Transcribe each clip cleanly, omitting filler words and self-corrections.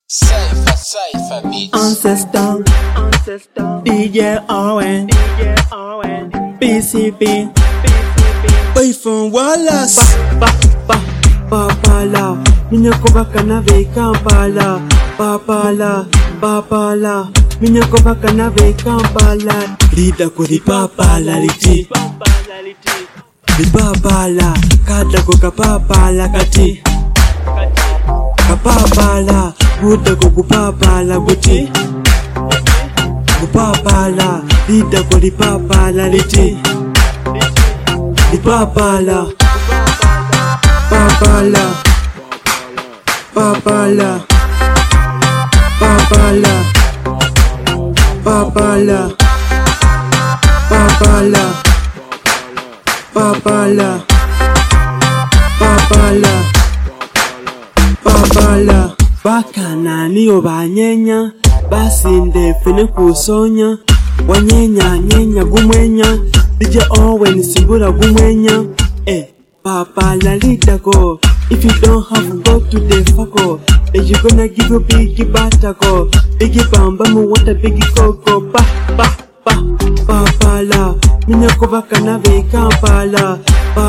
Cypher Beats. Ancestor, DJ Owen, PCP, Python Wallace. Papala, minha cobra na vei Kampala. Papala, minha cobra na vei Kampala. Lida kuri papala liti. Lipapala, kada koka papala kati. Kapapala, buda kukupapala buti. Kupapala, lida kuri papala liti. Lipapala, papala, papala, papala, papala, papala, papala, papala, papala. Bakana niyo banyenya, basinde fene kusonya. Wanyenya gumwenya, DJ Owen simbura gumwenya. Papala litako. If you don't have go to the fucko, then you gonna give you biggie batako. Biggie bamba mu want a biggie coco. Papala, minya kovaka na ve Kampala.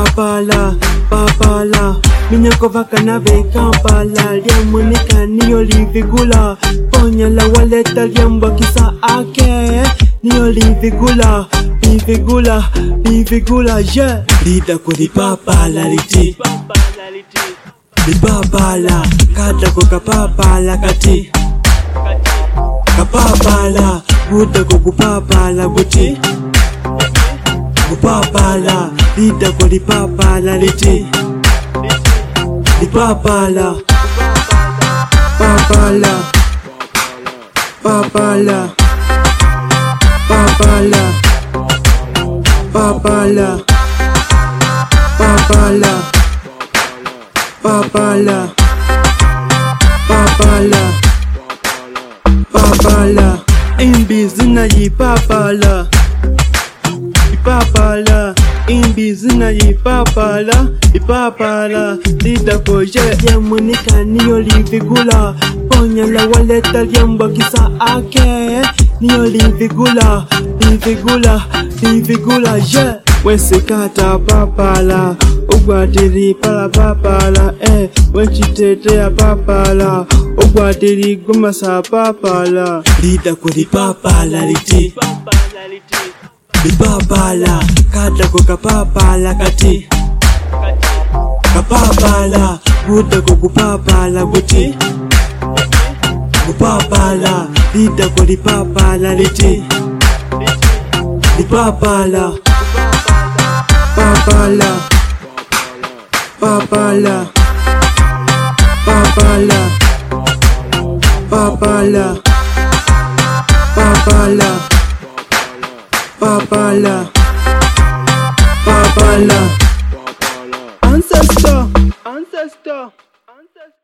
Papala, minya kovaka na ve Kampala. Liamunika niyo livigula, ponya la waleta liamba kisa ake. Niyo livigula, yeah. Lida kuri papala liti. Lipapala, kada koka papala kati. Kapapala, buda kukupapala buti. Kupapala, lida kuri papala liti. Lipapala, papala, papala, papala, papala, papala, papala, papala, papala. Imbizina yipapala, imbizina yipapala, lida koje yamunika niyo livigula, ponya la waleta liamba kisa ake. Niyo livigula, yeah. Wesikata papala, ugwadiri pala papala, wechitetea papala, ugwadiri gumasa papala. Lida kuri papala liti. Lipapala, kada koka papala kati. Kapapala, buda kukupapala buti. Kupapala, lida kuri papala liti. Lipapala, papala, papala, papala, papala, papala, papala, papala. Ancestor.